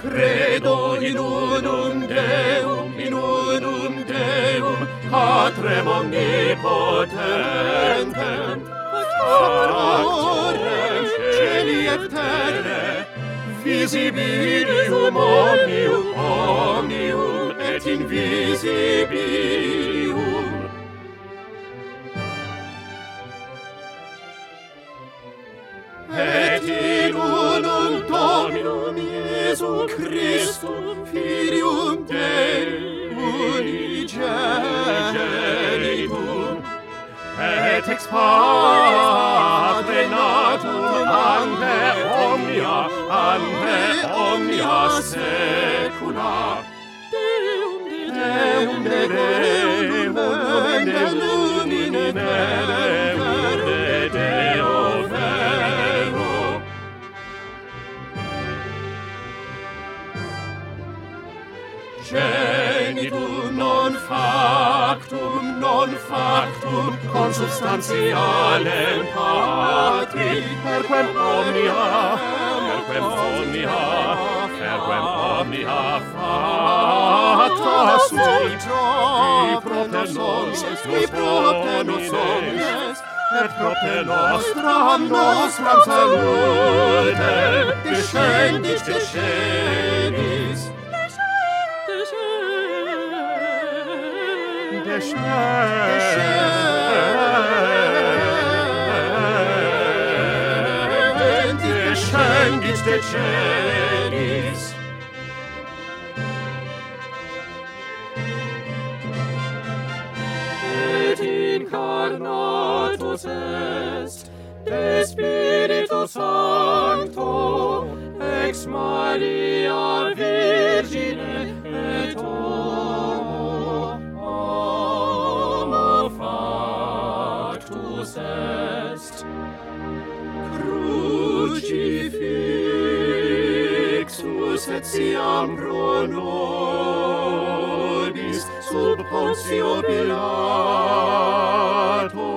Credo in unum Deum, Patrem omnipotentem, Factorem celi et terrae, visibilium omnium et invisibilium. Et in unum Dominum Iesum Christum, Filium Dei unigenitum, et ex Patre natum ante omnia saecula, Deum de lumine Deo vero. Genitum non factum, consubstantialem Patri, perquem omnia facta sunt, qui propter nos omnes, et propter nostram salutem, descendis. Descendis de celis. Et incarnatus est de Spiritus Sancto ex Maria Virgine et homo factus est. Crucifixus et siam pro nobis sub Pontio Pilato,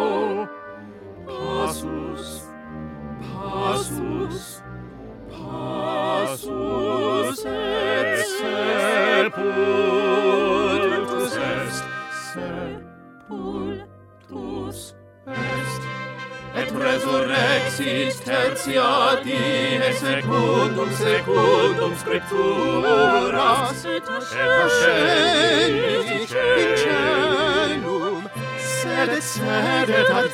passus et sepultus est, et resurrexit tertia die secundum scripturas, et ascendit in caelum, sedet ad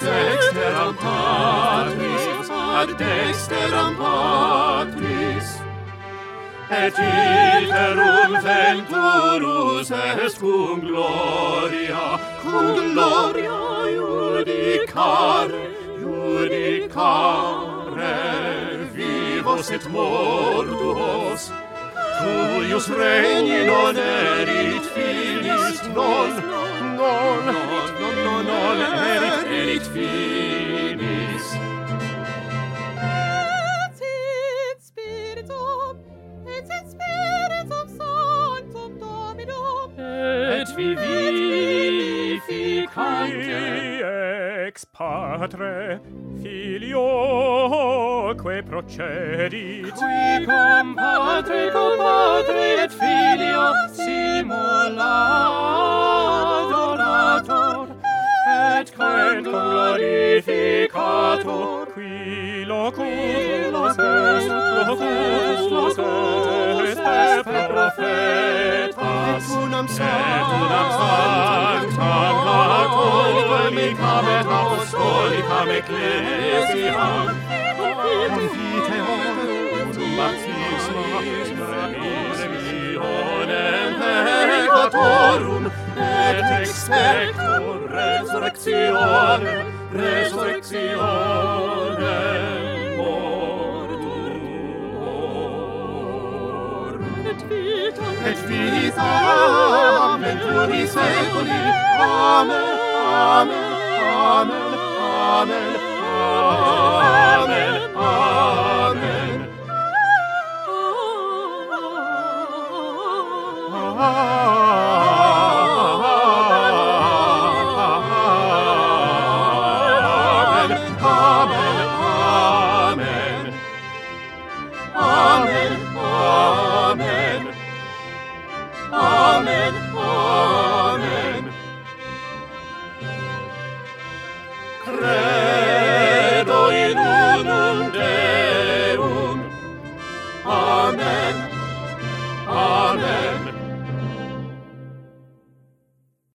dexteram Patris, et iterum venturus est cum gloria judicare vivos et mortuos, cuius regni non erit finis, non erit finis. Et in Spiritum Sanctum Dominum, et vivificante ex Patre Filioque procedit, qui cum Patre et Filio simuladorator, et cum glorificator, qui locutus est per profetas, et unam sanctam catholicam et apostolicam ecclesiam, confiteor unum baptismum remissionem peccatorum, et expector resurrectionem mortuorum, et vitam venturi seculi. Amen.